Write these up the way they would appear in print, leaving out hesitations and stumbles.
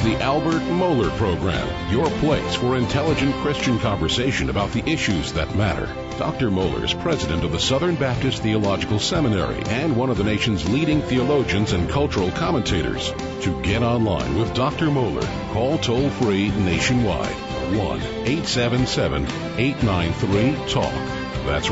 the Albert Mohler Program, your place for intelligent Christian conversation about the issues that matter. Dr. Mohler is president of the Southern Baptist Theological Seminary and one of the nation's leading theologians and cultural commentators. To get online with Dr. Mohler, call toll-free nationwide, 1-877-893-TALK. That's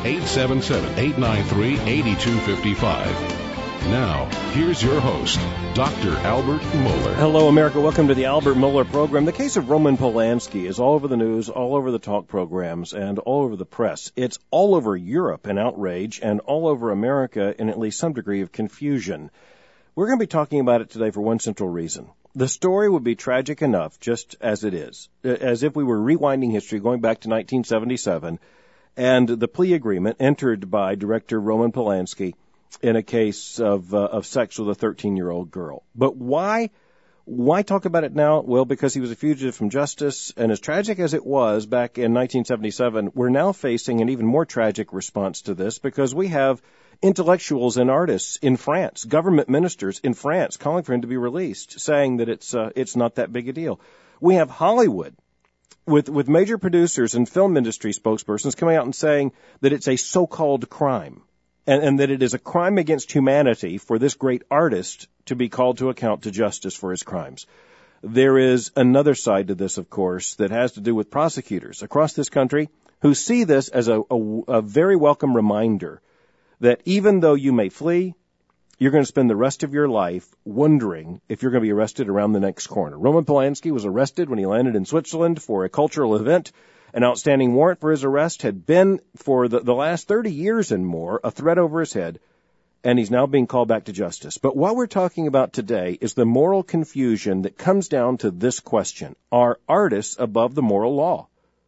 1-877-893-8255. Now, here's your host, Dr. Albert Mohler. Hello, America. Welcome to the Albert Mohler Program. The case of Roman Polanski is all over the news, all over the talk programs, and all over the press. It's all over Europe in outrage and all over America in at least some degree of confusion. We're going to be talking about it today for one central reason. The story would be tragic enough just as it is, as if we were rewinding history going back to 1977 and the plea agreement entered by director Roman Polanski in a case of sex with a 13-year-old girl. But why talk about it now? Well, because he was a fugitive from justice, and as tragic as it was back in 1977, we're now facing an even more tragic response to this because we have intellectuals and artists in France, government ministers in France calling for him to be released, saying that it's not that big a deal. We have Hollywood with major producers and film industry spokespersons coming out and saying that it's a so-called crime. And that it is a crime against humanity for this great artist to be called to account to justice for his crimes. There is another side to this, of course, that has to do with prosecutors across this country who see this as a very welcome reminder that even though you may flee, you're going to spend the rest of your life wondering if you're going to be arrested around the next corner. Roman Polanski was arrested when he landed in Switzerland for a cultural event. An outstanding warrant for his arrest had been, for the last 30 years and more, a threat over his head, and he's now being called back to justice. But what we're talking about today is the moral confusion that comes down to this question. Are artists above the moral law?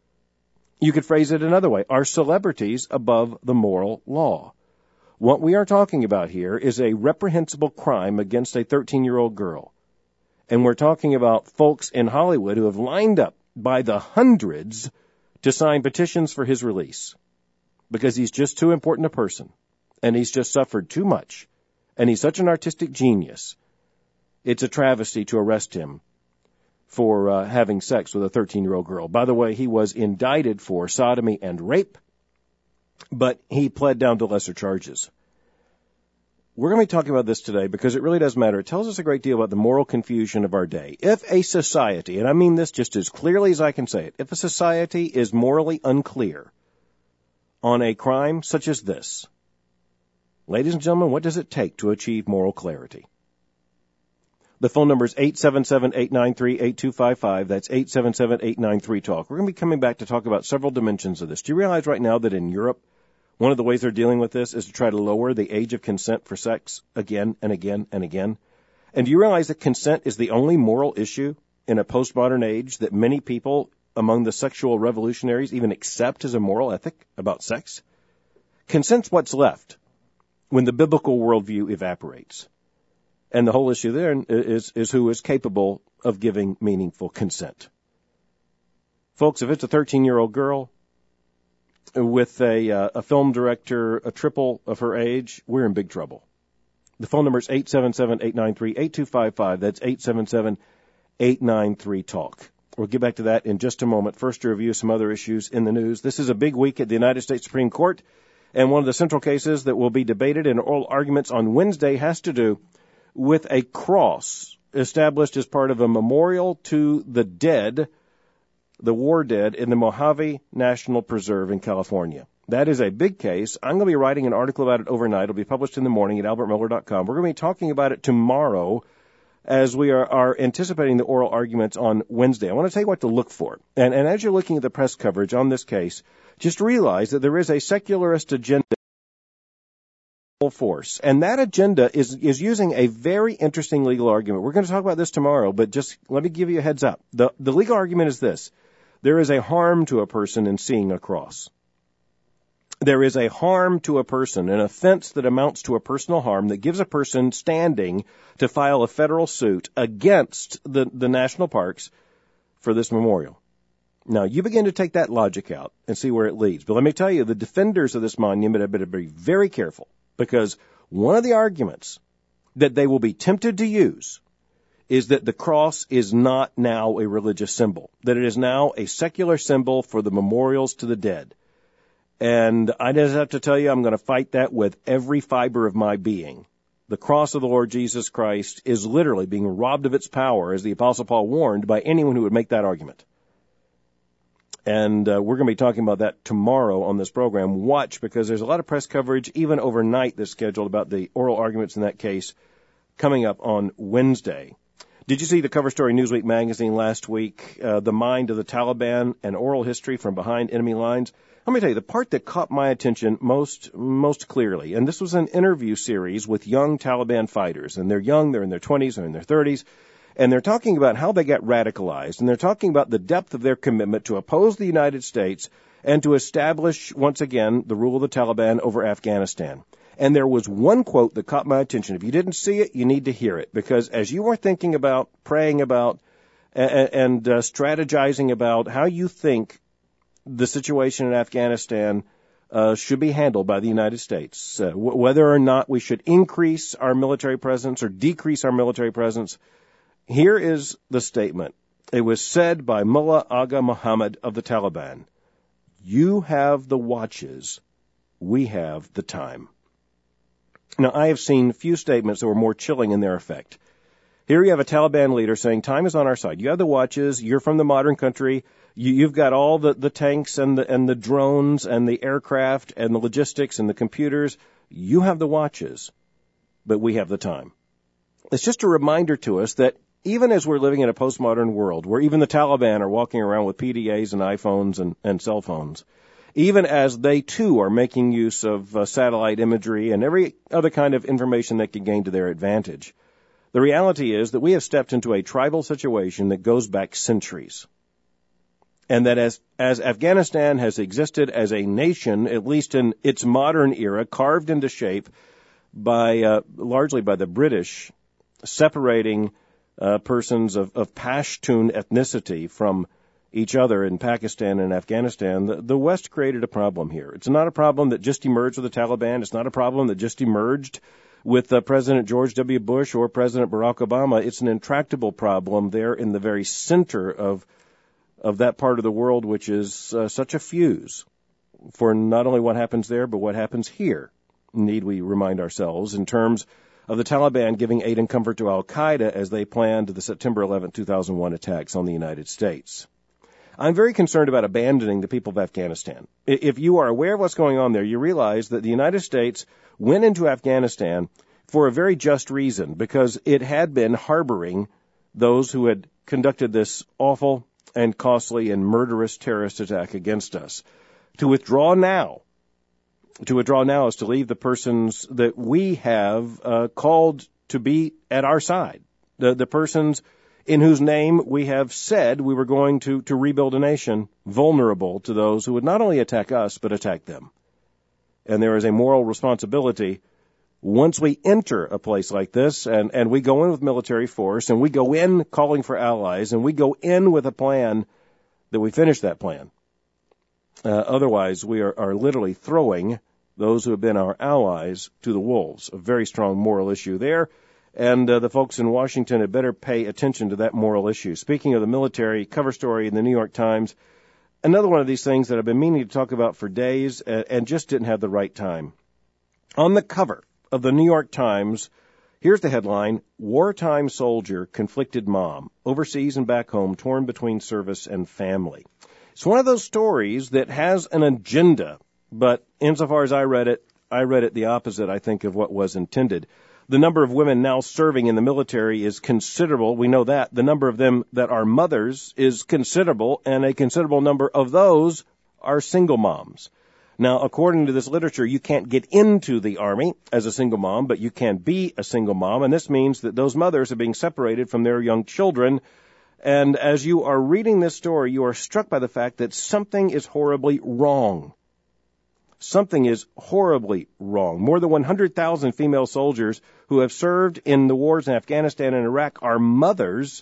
You could phrase it another way. Are celebrities above the moral law? What we are talking about here is a reprehensible crime against a 13-year-old girl. And we're talking about folks in Hollywood who have lined up by the hundreds to sign petitions for his release because he's just too important a person and he's just suffered too much and he's such an artistic genius. It's a travesty to arrest him for having sex with a 13-year-old girl. By the way, he was indicted for sodomy and rape, but he pled down to lesser charges. We're going to be talking about this today because it really does matter. It tells us a great deal about the moral confusion of our day. If a society, and I mean this just as clearly as I can say it, if a society is morally unclear on a crime such as this, ladies and gentlemen, what does it take to achieve moral clarity? The phone number is 877-893-8255. That's 877-893-TALK. We're going to be coming back to talk about several dimensions of this. Do you realize right now that in Europe, one of the ways they're dealing with this is to try to lower the age of consent for sex again and again and again? And do you realize that consent is the only moral issue in a postmodern age that many people among the sexual revolutionaries even accept as a moral ethic about sex? Consent's what's left when the biblical worldview evaporates. And the whole issue there is who is capable of giving meaningful consent. Folks, if it's a 13-year-old girl with a film director, a triple of her age, we're in big trouble. The phone number is 877-893-8255. That's 877-893-TALK. We'll get back to that in just a moment. First, to review some other issues in the news. This is a big week at the United States Supreme Court, and one of the central cases that will be debated in oral arguments on Wednesday has to do with a cross established as part of a memorial to the dead, the war dead, in the Mojave National Preserve in California. That is a big case. I'm going to be writing an article about it overnight. It'll be published in the morning at albertmohler.com. We're going to be talking about it tomorrow as we are anticipating the oral arguments on Wednesday. I want to tell you what to look for. And as you're looking at the press coverage on this case, just realize that there is a secularist agenda force. And that agenda is using a very interesting legal argument. We're going to talk about this tomorrow, but just let me give you a heads up. The legal argument is this. There is a harm to a person in seeing a cross. There is a harm to a person, an offense that amounts to a personal harm that gives a person standing to file a federal suit against the national parks for this memorial. Now, you begin to take that logic out and see where it leads. But let me tell you, the defenders of this monument have better be very careful, because one of the arguments that they will be tempted to use is that the cross is not now a religious symbol, that it is now a secular symbol for the memorials to the dead. And I just have to tell you, I'm going to fight that with every fiber of my being. The cross of the Lord Jesus Christ is literally being robbed of its power, as the Apostle Paul warned, by anyone who would make that argument. And we're going to be talking about that tomorrow on this program. Watch, because there's a lot of press coverage, even overnight, that's scheduled about the oral arguments in that case coming up on Wednesday. Did you see the cover story in Newsweek magazine last week, The Mind of the Taliban, an oral history from behind enemy lines? Let me tell you, the part that caught my attention most clearly, and this was an interview series with young Taliban fighters, and they're young, they're in their 20s or in their 30s, and they're talking about how they got radicalized, and they're talking about the depth of their commitment to oppose the United States and to establish, once again, the rule of the Taliban over Afghanistan. And there was one quote that caught my attention. If you didn't see it, you need to hear it, because as you are thinking about, praying about, and strategizing about how you think the situation in Afghanistan should be handled by the United States, whether or not we should increase our military presence or decrease our military presence, here is the statement. It was said by Mullah Agha Muhammad of the Taliban. You have the watches, we have the time. Now, I have seen few statements that were more chilling in their effect. Here you have a Taliban leader saying, time is on our side. You have the watches. You're from the modern country. You've got all the tanks and the drones and the aircraft and the logistics and the computers. You have the watches, but we have the time. It's just a reminder to us that even as we're living in a postmodern world where even the Taliban are walking around with PDAs and iPhones and cell phones, even as they, too, are making use of satellite imagery and every other kind of information that can gain to their advantage, the reality is that we have stepped into a tribal situation that goes back centuries. And that as Afghanistan has existed as a nation, at least in its modern era, carved into shape by largely by the British, separating persons of Pashtun ethnicity from each other in Pakistan and Afghanistan, the West created a problem here. It's not a problem that just emerged with the Taliban. It's not a problem that just emerged with President George W. Bush or President Barack Obama. It's an intractable problem there in the very center of that part of the world, which is such a fuse for not only what happens there, but what happens here, need we remind ourselves, in terms of the Taliban giving aid and comfort to al-Qaeda as they planned the September 11, 2001 attacks on the United States. I'm very concerned about abandoning the people of Afghanistan. If you are aware of what's going on there, you realize that the United States went into Afghanistan for a very just reason, because it had been harboring those who had conducted this awful and costly and murderous terrorist attack against us. To withdraw now is to leave the persons that we have called to be at our side, the persons in whose name we have said we were going to rebuild a nation vulnerable to those who would not only attack us, but attack them. And there is a moral responsibility once we enter a place like this, and we go in with military force, and we go in calling for allies, and we go in with a plan, that we finish that plan. Otherwise, we are literally throwing those who have been our allies to the wolves. A very strong moral issue there. And the folks in Washington had better pay attention to that moral issue. Speaking of the military, cover story in the New York Times, another one of these things that I've been meaning to talk about for days and just didn't have the right time. On the cover of the New York Times, here's the headline, Wartime Soldier Conflicted Mom, Overseas and Back Home, Torn Between Service and Family. It's one of those stories that has an agenda, but insofar as I read it the opposite, I think, of what was intended. The number of women now serving in the military is considerable. We know that. The number of them that are mothers is considerable, and a considerable number of those are single moms. Now, according to this literature, you can't get into the Army as a single mom, but you can be a single mom, and this means that those mothers are being separated from their young children. And as you are reading this story, you are struck by the fact that something is horribly wrong. Something is horribly wrong. More than 100,000 female soldiers who have served in the wars in Afghanistan and Iraq are mothers.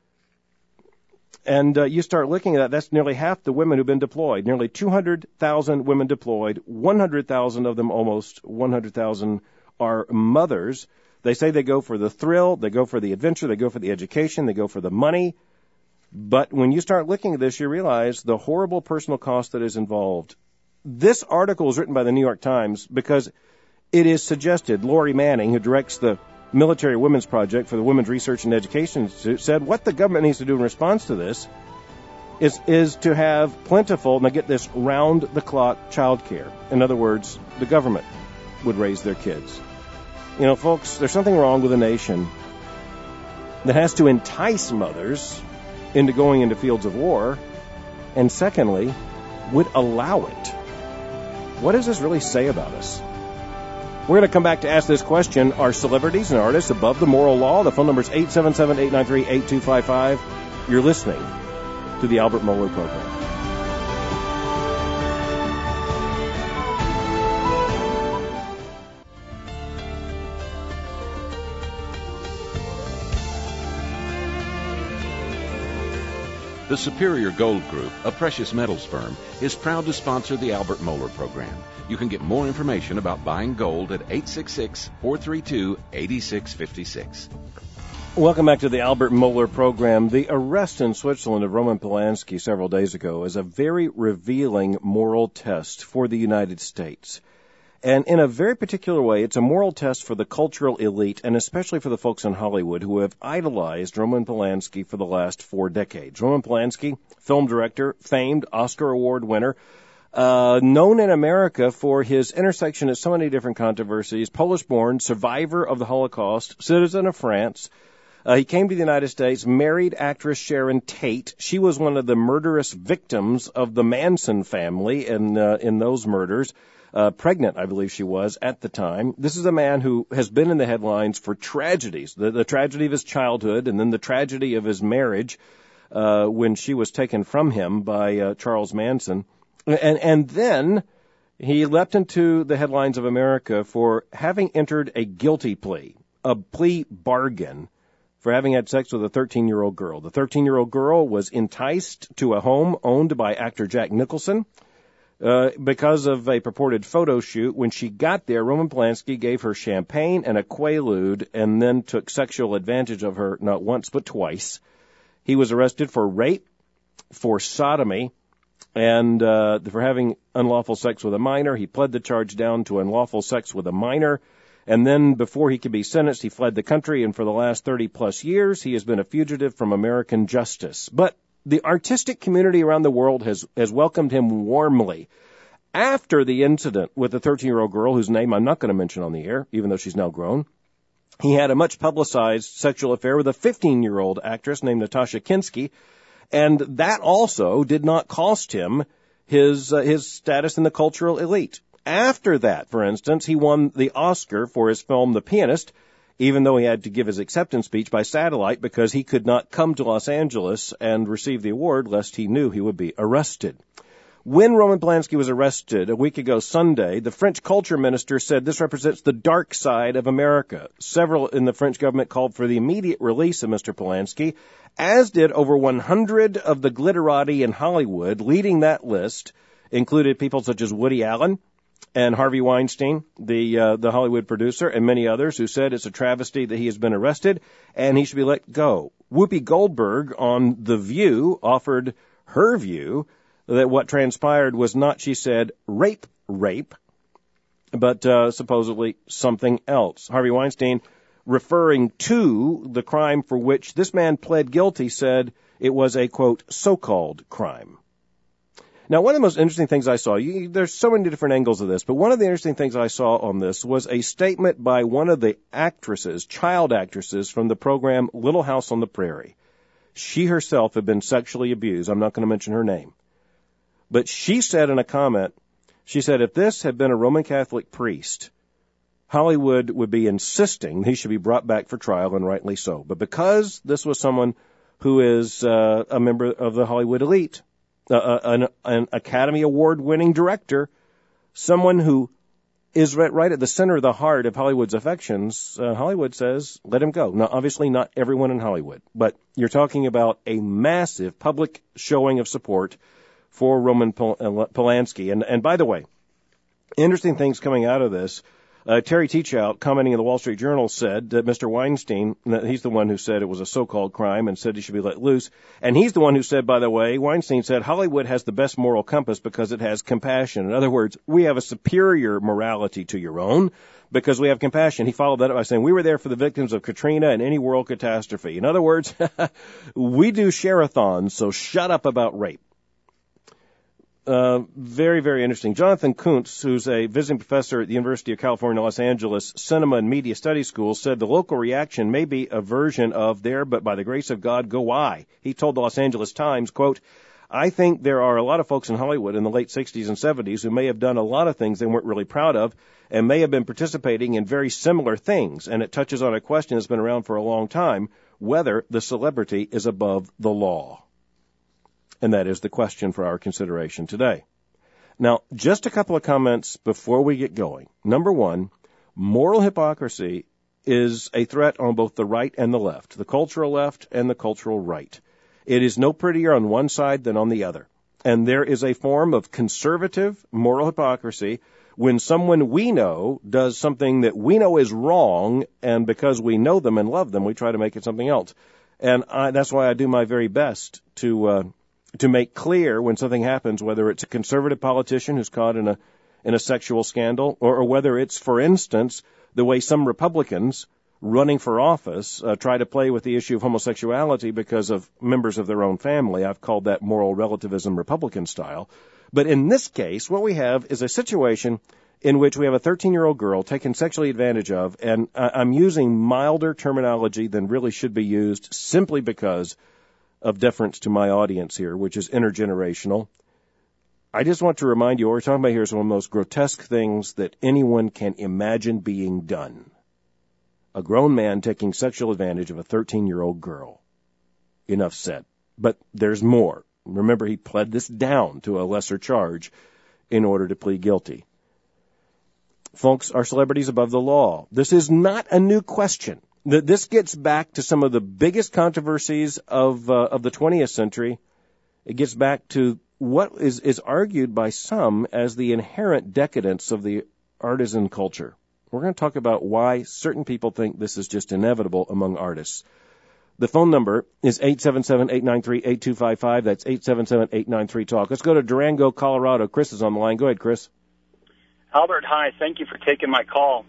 And you start looking at that, that's nearly half the women who've been deployed. Nearly 200,000 women deployed. 100,000 of them, almost 100,000, are mothers. They say they go for the thrill, they go for the adventure, they go for the education, they go for the money. But when you start looking at this, you realize the horrible personal cost that is involved. This article is written by the New York Times because it is suggested Lori Manning, who directs the Military Women's Project for the Women's Research and Education Institute, said what the government needs to do in response to this is to have plentiful, now get this, round-the-clock child care. In other words, the government would raise their kids. You know, folks, there's something wrong with a nation that has to entice mothers into going into fields of war, and secondly, would allow it. What does this really say about us? We're going to come back to ask this question. Are celebrities and artists above the moral law? The phone number is 877-893-8255. You're listening to the Albert Mohler Program. The Superior Gold Group, a precious metals firm, is proud to sponsor the Albert Mohler Program. You can get more information about buying gold at 866-432-8656. Welcome back to the Albert Mohler Program. The arrest in Switzerland of Roman Polanski several days ago is a very revealing moral test for the United States. And in a very particular way, it's a moral test for the cultural elite, and especially for the folks in Hollywood who have idolized Roman Polanski for the last 4 decades. Roman Polanski, film director, famed Oscar Award winner, known in America for his intersection of so many different controversies, Polish-born, survivor of the Holocaust, citizen of France. He came to the United States, married actress Sharon Tate. She was one of the murderous victims of the Manson family in those murders. Pregnant, I believe she was, at the time. This is a man who has been in the headlines for tragedies, the tragedy of his childhood and then the tragedy of his marriage when she was taken from him by Charles Manson. And then he leapt into the headlines of America for having entered a guilty plea, a plea bargain, for having had sex with a 13-year-old girl. The 13-year-old girl was enticed to a home owned by actor Jack Nicholson. Because of a purported photo shoot. When she got there, Roman Polanski gave her champagne and a Quaalude and then took sexual advantage of her not once but twice. He was arrested for rape, for sodomy, and for having unlawful sex with a minor. He pled the charge down to unlawful sex with a minor. And then before he could be sentenced, he fled the country, and for the last 30-plus years, he has been a fugitive from American justice. But the artistic community around the world has welcomed him warmly. After the incident with the 13-year-old girl, whose name I'm not going to mention on the air, even though she's now grown, he had a much-publicized sexual affair with a 15-year-old actress named Natasha Kinski, and that also did not cost him his status in the cultural elite. After that, for instance, he won the Oscar for his film The Pianist, even though he had to give his acceptance speech by satellite because he could not come to Los Angeles and receive the award lest he knew he would be arrested. When Roman Polanski was arrested a week ago Sunday, the French culture minister said this represents the dark side of America. Several in the French government called for the immediate release of Mr. Polanski, as did over 100 of the glitterati in Hollywood. Leading that list included people such as Woody Allen and Harvey Weinstein, the Hollywood producer, and many others who said it's a travesty that he has been arrested and he should be let go. Whoopi Goldberg on The View offered her view that what transpired was not, she said, rape, but supposedly something else. Harvey Weinstein, referring to the crime for which this man pled guilty, said it was a, quote, so-called crime. Now, one of the most interesting things I saw, there's so many different angles of this, but one of the interesting things I saw on this was a statement by one of the actresses, child actresses, from the program Little House on the Prairie. She herself had been sexually abused. I'm not going to mention her name. But she said in a comment, she said, if this had been a Roman Catholic priest, Hollywood would be insisting he should be brought back for trial, and rightly so. But because this was someone who is a member of the Hollywood elite, an Academy Award-winning director, someone who is right at the center of the heart of Hollywood's affections, Hollywood says, let him go. Now, obviously not everyone in Hollywood, but you're talking about a massive public showing of support for Roman Polanski. And by the way, interesting things coming out of this. Terry Teachout, commenting in the Wall Street Journal, said that Mr. Weinstein, he's the one who said it was a so-called crime and said he should be let loose. And he's the one who said, by the way, Weinstein said, Hollywood has the best moral compass because it has compassion. In other words, we have a superior morality to your own because we have compassion. He followed that up by saying, we were there for the victims of Katrina and any world catastrophe. In other words, we do share-a-thons, so shut up about rape. Very, very interesting. Jonathan Kuntz, who's a visiting professor at the University of California, Los Angeles Cinema and Media Studies School, said the local reaction may be a version of there, but by the grace of God, go I. He told the Los Angeles Times, quote, I think there are a lot of folks in Hollywood in the late 60s and 70s who may have done a lot of things they weren't really proud of and may have been participating in very similar things. And it touches on a question that's been around for a long time, whether the celebrity is above the law. And that is the question for our consideration today. Now, just a couple of comments before we get going. Number one, moral hypocrisy is a threat on both the right and the left, the cultural left and the cultural right. It is no prettier on one side than on the other. And there is a form of conservative moral hypocrisy when someone we know does something that we know is wrong, and because we know them and love them, we try to make it something else. And that's why I do my very best to make clear when something happens, whether it's a conservative politician who's caught in a sexual scandal, or whether it's, for instance, the way some Republicans running for office try to play with the issue of homosexuality because of members of their own family. I've called that moral relativism Republican style. But in this case, what we have is a situation in which we have a 13-year-old girl taken sexually advantage of, and I'm using milder terminology than really should be used simply because of deference to my audience here, which is intergenerational. I just want to remind you, what we're talking about here is one of the most grotesque things that anyone can imagine being done. A grown man taking sexual advantage of a 13-year-old girl. Enough said. But there's more. Remember, he pled this down to a lesser charge in order to plead guilty. Folks, are celebrities above the law? This is not a new question. This gets back to some of the biggest controversies of the 20th century. It gets back to what is argued by some as the inherent decadence of the artisan culture. We're going to talk about why certain people think this is just inevitable among artists. The phone number is 877-893-8255. That's 877-893-TALK. Let's go to Durango, Colorado. Chris is on the line. Go ahead, Chris. Albert, hi. Thank you for taking my call.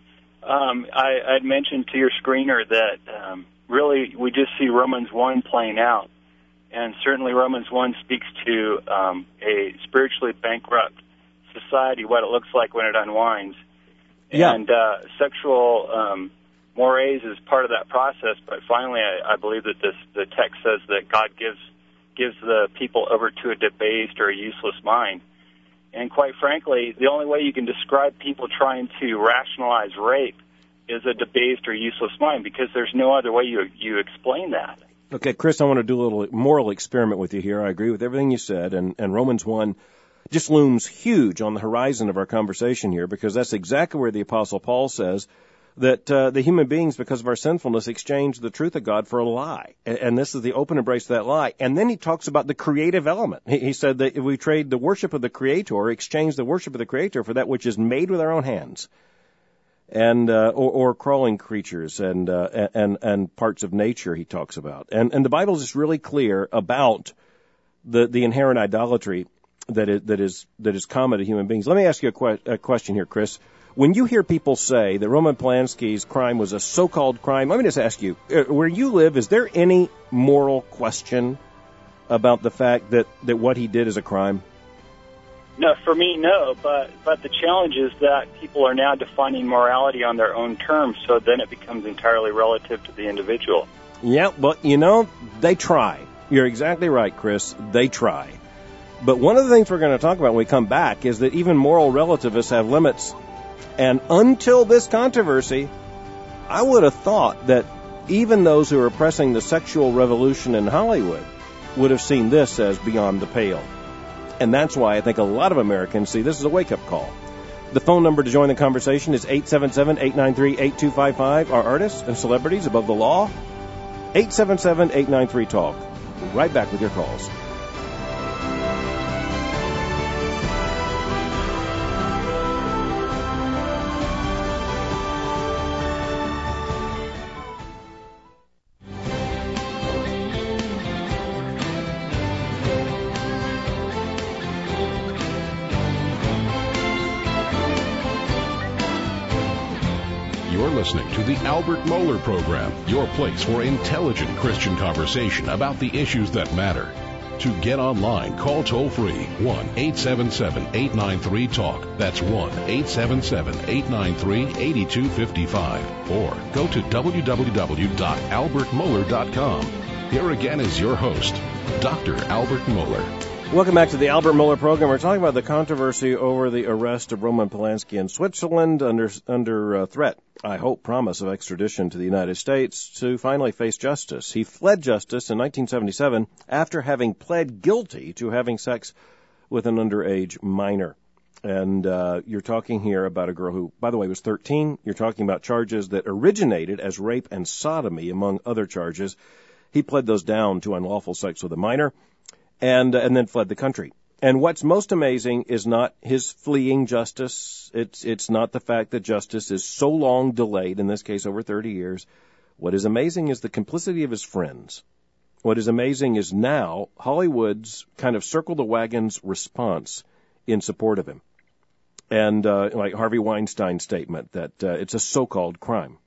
I'd mentioned to your screener that really we just see Romans 1 playing out. And certainly Romans 1 speaks to a spiritually bankrupt society, what it looks like when it unwinds. Yeah. And sexual mores is part of that process. But finally, I believe that the text says that God gives the people over to a debased or a useless mind. And quite frankly, the only way you can describe people trying to rationalize rape is a debased or useless mind, because there's no other way you explain that. Okay, Chris, I want to do a little moral experiment with you here. I agree with everything you said, and Romans 1 just looms huge on the horizon of our conversation here, because that's exactly where the Apostle Paul says that the human beings, because of our sinfulness, exchange the truth of God for a lie. And this is the open embrace of that lie. And then he talks about the creative element. He said that if we trade the worship of the Creator, exchange the worship of the Creator for that which is made with our own hands, and or crawling creatures and parts of nature he talks about. And the Bible is just really clear about the inherent idolatry that is common to human beings. Let me ask you a question here, Chris. When you hear people say that Roman Polanski's crime was a so-called crime, let me just ask you, where you live, is there any moral question about the fact that what he did is a crime? No, for me, no. But the challenge is that people are now defining morality on their own terms, so then it becomes entirely relative to the individual. Yeah, but, they try. You're exactly right, Chris. They try. But one of the things we're going to talk about when we come back is that even moral relativists have limits. And until this controversy, I would have thought that even those who are oppressing the sexual revolution in Hollywood would have seen this as beyond the pale. And that's why I think a lot of Americans see this as a wake-up call. The phone number to join the conversation is 877-893-8255. Are artists and celebrities above the law? 877-893-TALK. Right back with your calls. You're listening to the Albert Mohler Program, your place for intelligent Christian conversation about the issues that matter. To get online, call toll-free 1-877-893-TALK. That's 1-877-893-8255. Or go to www.albertmohler.com. Here again is your host, Dr. Albert Mohler. Welcome back to the Albert Mohler Program. We're talking about the controversy over the arrest of Roman Polanski in Switzerland under threat, I hope, promise of extradition to the United States to finally face justice. He fled justice in 1977 after having pled guilty to having sex with an underage minor. And you're talking here about a girl who, by the way, was 13. You're talking about charges that originated as rape and sodomy, among other charges. He pled those down to unlawful sex with a minor. And then fled the country. And what's most amazing is not his fleeing justice. It's not the fact that justice is so long delayed, in this case over 30 years. What is amazing is the complicity of his friends. What is amazing is now Hollywood's kind of circle the wagons response in support of him. And like Harvey Weinstein's statement that it's a so-called crime.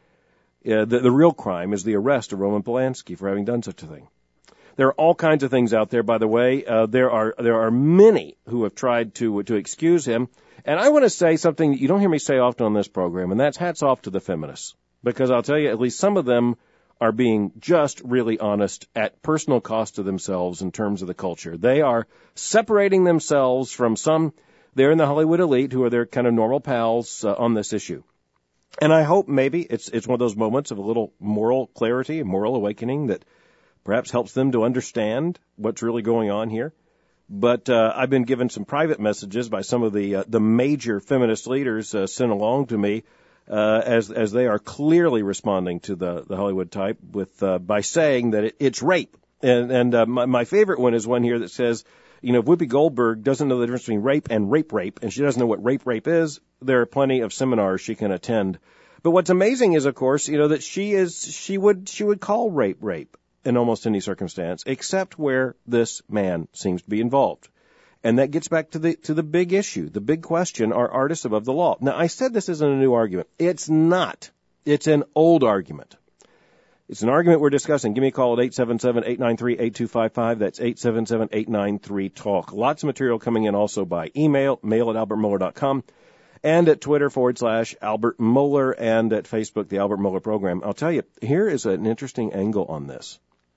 The real crime is the arrest of Roman Polanski for having done such a thing. There are all kinds of things out there, by the way. There are many who have tried to excuse him. And I want to say something that you don't hear me say often on this program, and that's hats off to the feminists. Because I'll tell you, at least some of them are being just really honest at personal cost to themselves in terms of the culture. They are separating themselves from some there in the Hollywood elite who are their kind of normal pals on this issue. And I hope maybe it's one of those moments of a little moral clarity, a moral awakening that perhaps helps them to understand what's really going on here. But I've been given some private messages by some of the major feminist leaders sent along to me as they are clearly responding to the Hollywood type with by saying that it's rape. And my favorite one is one here that says, you know, if Whoopi Goldberg doesn't know the difference between rape, and she doesn't know what rape is, there are plenty of seminars she can attend. But what's amazing is, of course, you know, that she would call rape in almost any circumstance, except where this man seems to be involved. And that gets back to the big issue, the big question, are artists above the law? Now, I said this isn't a new argument. It's not. It's an old argument. It's an argument we're discussing. Give me a call at 877-893-8255. That's 877-893-TALK. Lots of material coming in also by email, mail@albertmohler.com, and at Twitter /Albert Mohler, and at Facebook, the Albert Mohler Program. I'll tell you, here is an interesting angle on this.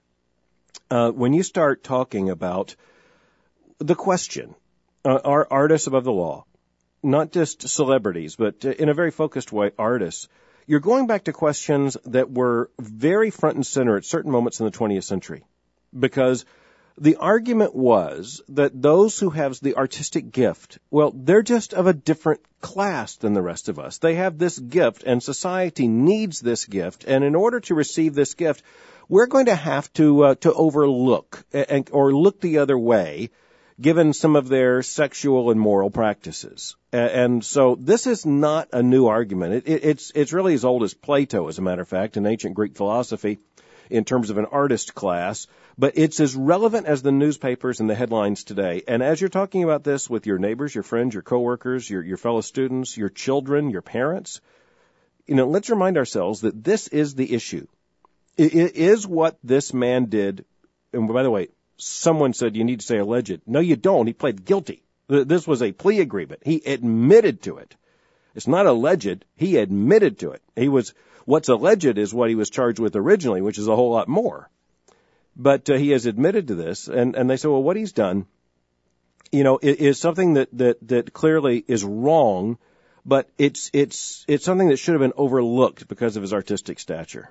When you start talking about the question, are artists above the law? Not just celebrities, but in a very focused way, artists. You're going back to questions that were very front and center at certain moments in the 20th century. Because the argument was that those who have the artistic gift, well, they're just of a different class than the rest of us. They have this gift, and society needs this gift. And in order to receive this gift, we're going to have to overlook or look the other way, given some of their sexual and moral practices. And so this is not a new argument. It's really as old as Plato, as a matter of fact, in ancient Greek philosophy, in terms of an artist class. But it's as relevant as the newspapers and the headlines today. And as you're talking about this with your neighbors, your friends, your coworkers, your fellow students, your children, your parents, you know, let's remind ourselves that this is the issue. It is what this man did. And by the way, someone said you need to say alleged. No, you don't. He pled guilty. This was a plea agreement. He admitted to it. It's not alleged. He admitted to it. What's alleged is what he was charged with originally, which is a whole lot more. But he has admitted to this, and they say, well, what he's done, you know, is something that clearly is wrong, but it's something that should have been overlooked because of his artistic stature.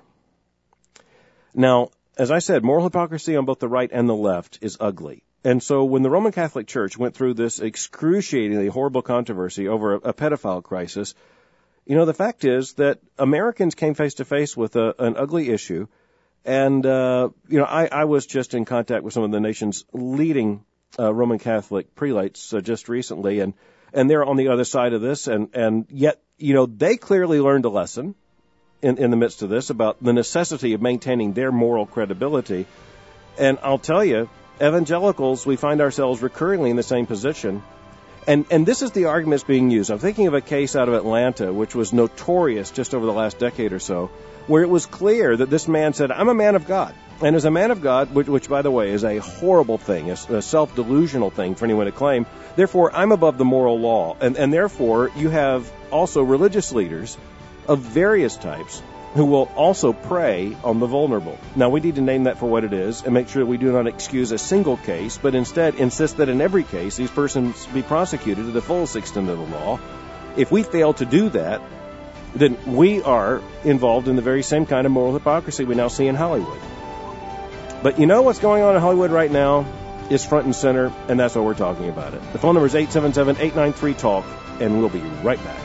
Now, as I said, moral hypocrisy on both the right and the left is ugly. And so when the Roman Catholic Church went through this excruciatingly horrible controversy over a pedophile crisis, you know, the fact is that Americans came face to face with an ugly issue. And, you know, I was just in contact with some of the nation's leading Roman Catholic prelates just recently, and they're on the other side of this, and yet, you know, they clearly learned a lesson in the midst of this about the necessity of maintaining their moral credibility. And I'll tell you, evangelicals, we find ourselves recurringly in the same position. And this is the argument that's being used. I'm thinking of a case out of Atlanta, which was notorious just over the last decade or so, where it was clear that this man said, I'm a man of God. And as a man of God, which by the way, is a horrible thing, a self-delusional thing for anyone to claim, therefore, I'm above the moral law. And therefore, you have also religious leaders of various types who will also prey on the vulnerable. Now, we need to name that for what it is and make sure that we do not excuse a single case, but instead insist that in every case, these persons be prosecuted to the fullest extent of the law. If we fail to do that, then we are involved in the very same kind of moral hypocrisy we now see in Hollywood. But you know what's going on in Hollywood right now is front and center, and that's why we're talking about it. The phone number is 877-893-TALK, and we'll be right back.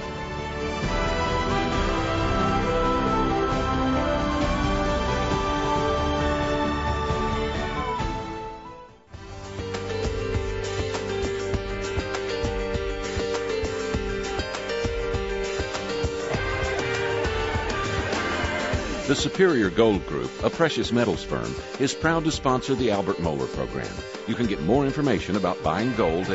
The Superior Gold Group, a precious metals firm, is proud to sponsor the Albert Mohler program. You can get more information about buying gold at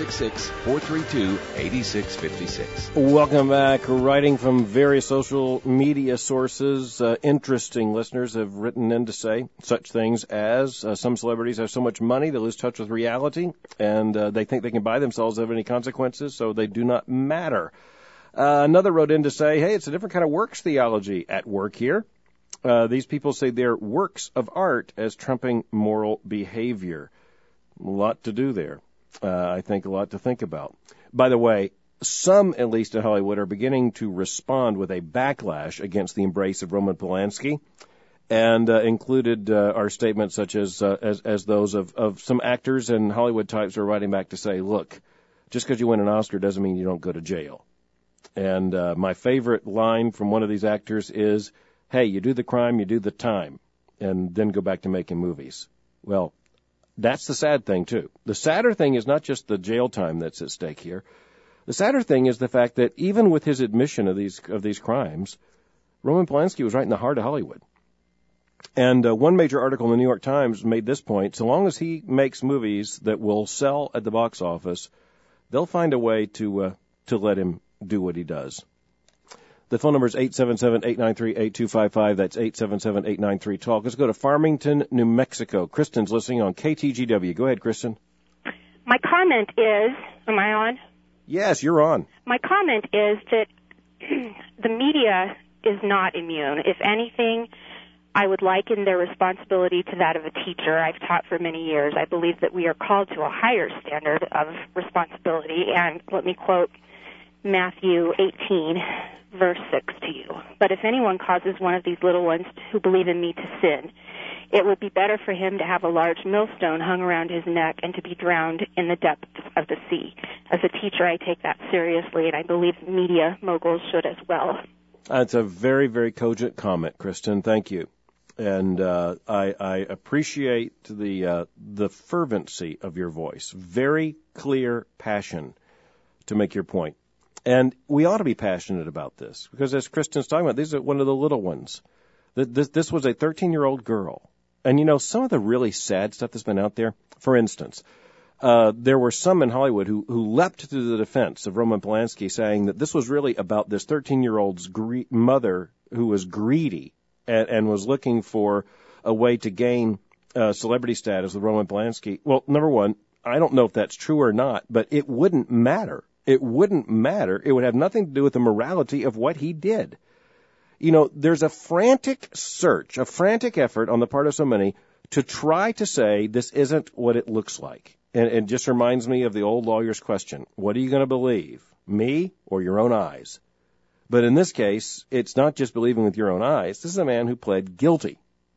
866-432-8656. Welcome back. Writing from various social media sources, interesting listeners have written in to say such things as some celebrities have so much money they lose touch with reality, and they think they can buy themselves without any consequences, so they do not matter. Another wrote in to say, hey, it's a different kind of works theology at work here. These people say they're works of art as trumping moral behavior. A lot to do there. I think a lot to think about. By the way, some, at least in Hollywood, are beginning to respond with a backlash against the embrace of Roman Polanski, and included are statements such as those of some actors and Hollywood types who are writing back to say, look, just because you win an Oscar doesn't mean you don't go to jail. And my favorite line from one of these actors is, hey, you do the crime, you do the time, and then go back to making movies. Well, that's the sad thing, too. The sadder thing is not just the jail time that's at stake here. The sadder thing is the fact that even with his admission of these crimes, Roman Polanski was right in the heart of Hollywood. And one major article in the New York Times made this point: so long as he makes movies that will sell at the box office, they'll find a way to let him do what he does. The phone number is 877-893-8255. That's 877-893-TALK. Let's go to Farmington, New Mexico. Kristen's listening on KTGW. Go ahead, Kristen. My comment is, am I on? Yes, you're on. My comment is that the media is not immune. If anything, I would liken their responsibility to that of a teacher. I've taught for many years. I believe that we are called to a higher standard of responsibility. And let me quote Matthew 18, verse 6 to you. But if anyone causes one of these little ones who believe in me to sin, it would be better for him to have a large millstone hung around his neck and to be drowned in the depths of the sea. As a teacher, I take that seriously, and I believe media moguls should as well. That's a very, very cogent comment, Kristen. Thank you. And I appreciate the fervency of your voice. Very clear passion to make your point. And we ought to be passionate about this, because as Kristen's talking about, these are one of the little ones. This was a 13-year-old girl. And, you know, some of the really sad stuff that's been out there, for instance, there were some in Hollywood who leapt to the defense of Roman Polanski, saying that this was really about this 13-year-old's mother who was greedy and was looking for a way to gain celebrity status with Roman Polanski. Well, number one, I don't know if that's true or not, but it wouldn't matter. It wouldn't matter. It would have nothing to do with the morality of what he did. You know, there's a frantic search, a frantic effort on the part of so many to try to say this isn't what it looks like. And it just reminds me of the old lawyer's question. What are you going to believe, me or your own eyes? But in this case, it's not just believing with your own eyes. This is a man who pled guilty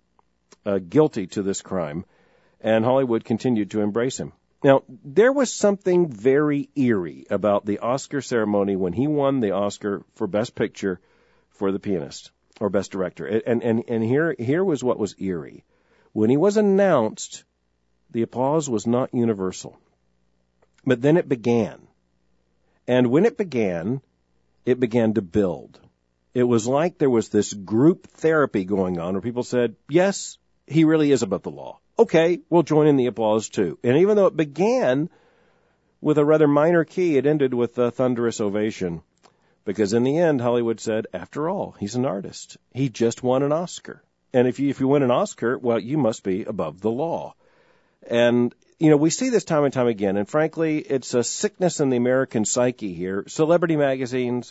to this crime, and Hollywood continued to embrace him. Now, there was something very eerie about the Oscar ceremony when he won the Oscar for Best Picture for The Pianist, or Best Director. And here was what was eerie. When he was announced, the applause was not universal. But then it began. And when it began to build. It was like there was this group therapy going on where people said, yes, he really is above the law. Okay, we'll join in the applause too. And even though it began With a rather minor key, it ended with a thunderous ovation. Because in the end, Hollywood said, after all, he's an artist. He just won an Oscar. And if you win an Oscar, well, you must be above the law. And, we see this time and time again. And frankly, it's a sickness in the American psyche here. Celebrity magazines,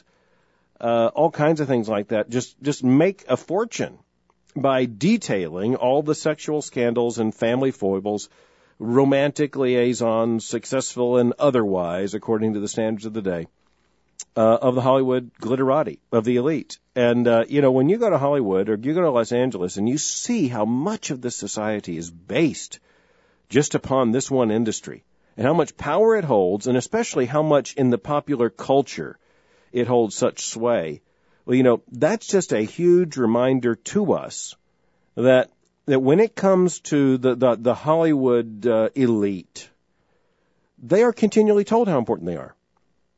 all kinds of things like that, just make a fortune by detailing all the sexual scandals and family foibles, romantic liaisons, successful and otherwise, according to the standards of the day, of the Hollywood glitterati, of the elite. And, when you go to Hollywood or you go to Los Angeles and you see how much of this society is based just upon this one industry and how much power it holds, and especially how much in the popular culture it holds such sway, well, that's just a huge reminder to us that when it comes to the Hollywood elite, they are continually told how important they are.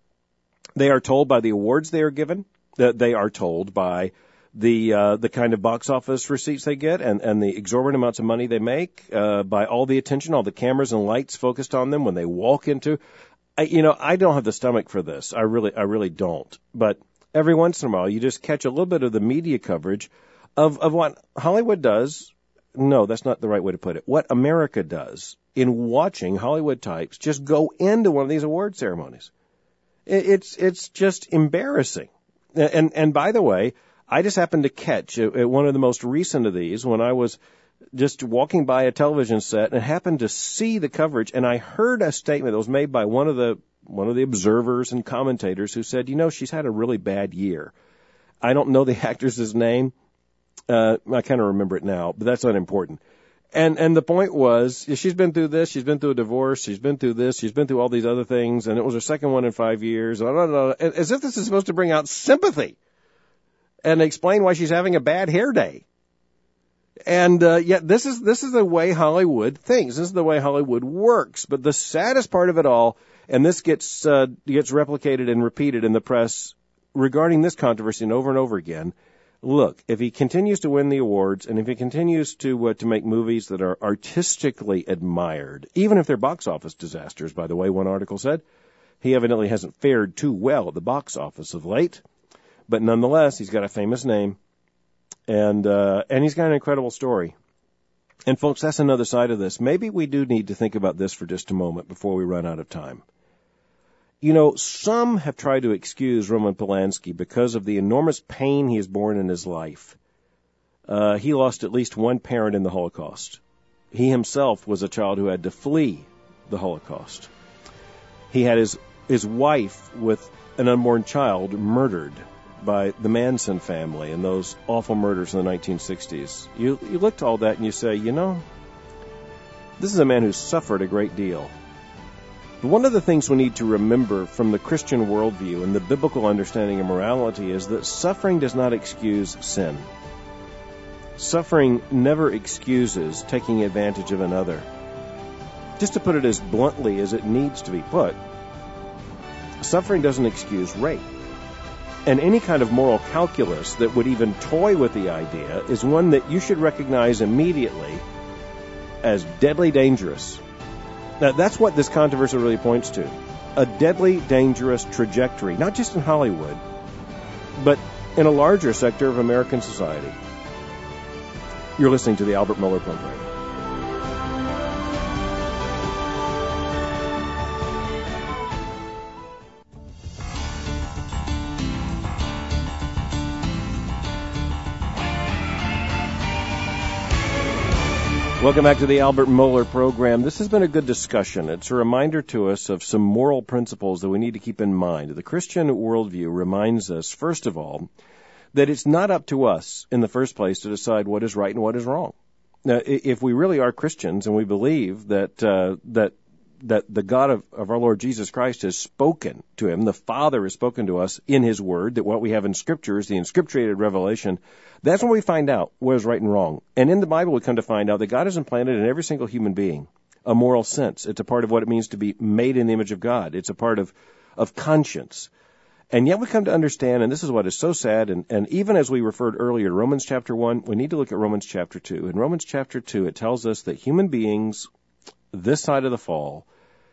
They are told by the awards they are given, that they are told by the kind of box office receipts they get and the exorbitant amounts of money they make, by all the attention, all the cameras and lights focused on them when they walk into. I don't have the stomach for this. I really don't. But every once in a while, you just catch a little bit of the media coverage of what Hollywood does. No, that's not the right way to put it. What America does in watching Hollywood types just go into one of these award ceremonies. It's just embarrassing. And by the way, I just happened to catch at one of the most recent of these when I was just walking by a television set and happened to see the coverage, and I heard a statement that was made by one of the observers and commentators who said, she's had a really bad year. I don't know the actress's name. I kind of remember it now, but that's not important. And the point was, she's been through this, she's been through a divorce, she's been through this, she's been through all these other things, and it was her second one in 5 years, as if this is supposed to bring out sympathy and explain why she's having a bad hair day. And yet this is the way Hollywood thinks. This is the way Hollywood works. But the saddest part of it all, and this gets replicated and repeated in the press regarding this controversy and over again. Look, if he continues to win the awards, and if he continues to make movies that are artistically admired, even if they're box office disasters, by the way, one article said, he evidently hasn't fared too well at the box office of late. But nonetheless, he's got a famous name, and he's got an incredible story. And folks, that's another side of this. Maybe we do need to think about this for just a moment before we run out of time. Some have tried to excuse Roman Polanski because of the enormous pain he has borne in his life. He lost at least one parent in the Holocaust. He himself was a child who had to flee the Holocaust. He had his wife with an unborn child murdered by the Manson family in those awful murders in the 1960s. You look to all that and you say, this is a man who suffered a great deal. But one of the things we need to remember from the Christian worldview and the biblical understanding of morality is that suffering does not excuse sin. Suffering never excuses taking advantage of another. Just to put it as bluntly as it needs to be put, suffering doesn't excuse rape. And any kind of moral calculus that would even toy with the idea is one that you should recognize immediately as deadly dangerous. Now, that's what this controversy really points to. A deadly, dangerous trajectory, not just in Hollywood, but in a larger sector of American society. You're listening to the Albert Mohler Program. Welcome back to the Albert Mohler Program. This has been a good discussion. It's a reminder to us of some moral principles that we need to keep in mind. The Christian worldview reminds us, first of all, that it's not up to us in the first place to decide what is right and what is wrong. Now, if we really are Christians and we believe that the God of our Lord Jesus Christ has spoken to him, the Father has spoken to us in his word, that what we have in Scripture is the inscripturated revelation, that's when we find out what is right and wrong. And in the Bible, we come to find out that God has implanted in every single human being a moral sense. It's a part of what it means to be made in the image of God. It's a part of conscience. And yet we come to understand, and this is what is so sad, and even as we referred earlier to Romans chapter 1, we need to look at Romans chapter 2. In Romans chapter 2, it tells us that human beings this side of the fall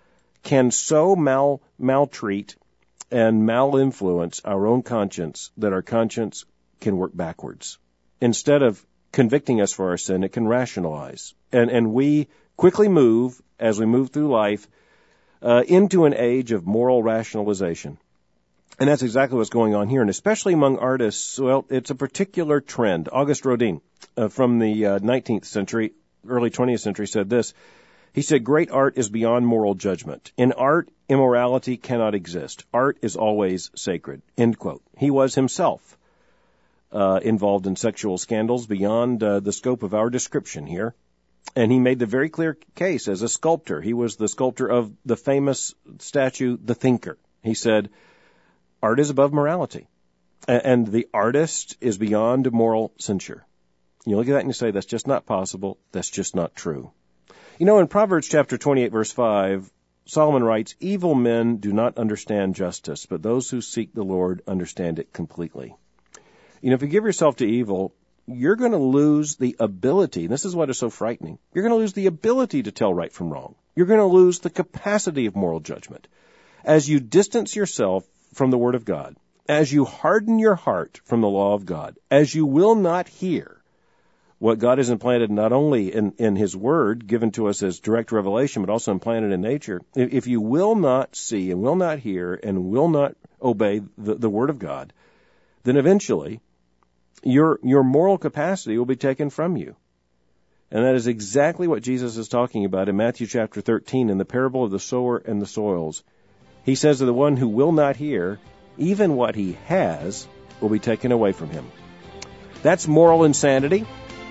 can so maltreat and malinfluence our own conscience that our conscience can work backwards. Instead of convicting us for our sin, it can rationalize. And we quickly move, as we move through life, into an age of moral rationalization. And that's exactly what's going on here. And especially among artists, well, it's a particular trend. Auguste Rodin, from the 19th century, early 20th century, said this. He said, great art is beyond moral judgment. In art, immorality cannot exist. Art is always sacred. End quote. He was himself involved in sexual scandals beyond the scope of our description here. And he made the very clear case as a sculptor. He was the sculptor of the famous statue, The Thinker. He said, art is above morality, and the artist is beyond moral censure. You look at that and you say, that's just not possible. That's just not true. You know, in Proverbs chapter 28, verse 5, Solomon writes, evil men do not understand justice, but those who seek the Lord understand it completely. You know, if you give yourself to evil, you're going to lose the ability, and this is what is so frightening, you're going to lose the ability to tell right from wrong. You're going to lose the capacity of moral judgment. As you distance yourself from the Word of God, as you harden your heart from the law of God, as you will not hear what God has implanted not only in His Word, given to us as direct revelation, but also implanted in nature, if you will not see and will not hear and will not obey the Word of God, then eventually your moral capacity will be taken from you. And that is exactly what Jesus is talking about in Matthew chapter 13 in the parable of the sower and the soils. He says to the one who will not hear, even what he has will be taken away from him. That's moral insanity.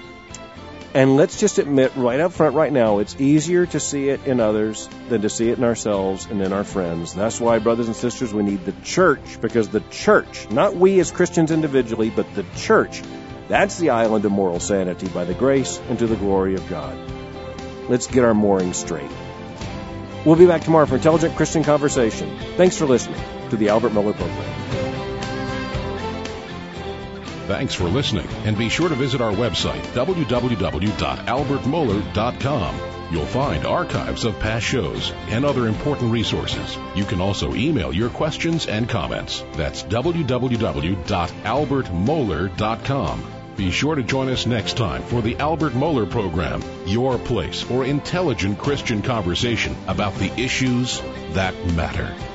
And let's just admit right up front right now, it's easier to see it in others than to see it in ourselves and in our friends. That's why, brothers and sisters, we need the church, because the church, not we as Christians individually, but the church, that's the island of moral sanity by the grace and to the glory of God. Let's get our moorings straight. We'll be back tomorrow for Intelligent Christian Conversation. Thanks for listening to the Albert Mohler Program. Thanks for listening, and be sure to visit our website, www.albertmohler.com. You'll find archives of past shows and other important resources. You can also email your questions and comments. That's www.albertmohler.com. Be sure to join us next time for the Albert Mohler Program, your place for intelligent Christian conversation about the issues that matter.